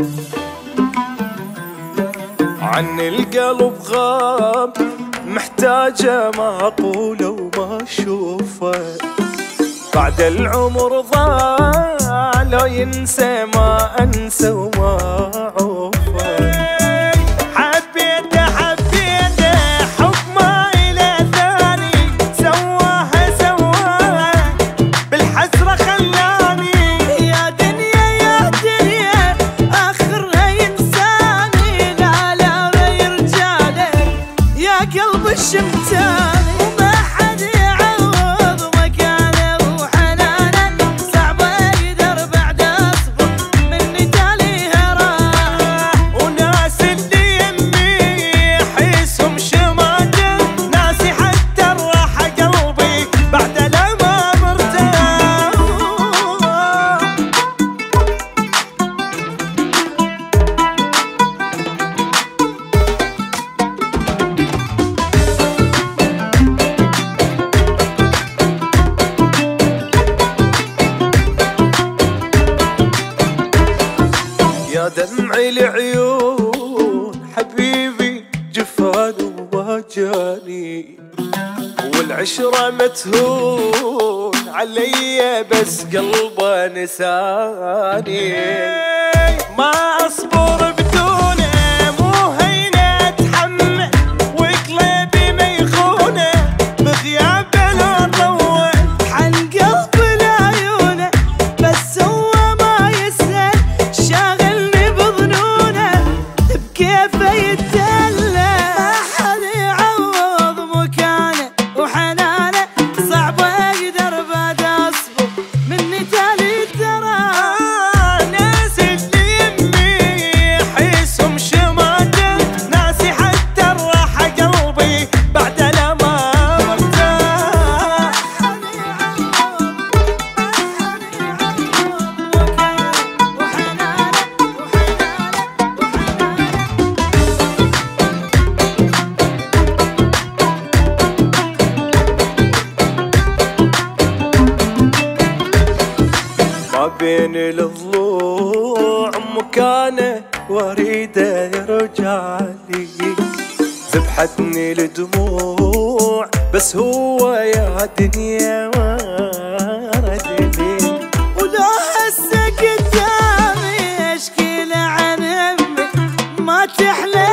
عن القلب غاب محتاجة ما أقوله وما أشوفه، بعد العمر ضاع لو ينسى ما أنسى وما أعوفه. حبيته حب ما إله ثاني، سواها بالحسرة خلاني. يا دنيا آخرها ينساني، لا يرجع يا قلب الشمتاني. وما حد يعوض مكانه وحنانه، صعب اقدر بعد اصبر مني تاليها راح. وناس اللي يمي يحسهم شماته، ناسي حتى الراحة قلبي بعد لا ما مرتاح. يا دمعي العيون حبيبي جفان وما جاني، والعشرة متهون علي بس قلبه نساني. ما أصبر بدونه مو هينة أتحمل، وقلبي ما يخونه بغيابه لا طول. عن قلبي لعيونه بس هو ما يسأل، شاغلني بظنونه بكيفه يتدلى. ما حد يعوض مكانه وحنانه، صعب اقدر بعد اصبر مني تالي ترى. ناس اللي يمي يحسهم شماته، ناسي حتى الراحة قلبي بعد لا ما مرتاح. ما بين الضلوع مكانه واريده يرجع لي، ذبحتني الدموع بس هو يا دنيا ما ردني. ولو هسه قدامي اشكي له عن همي ما تحلى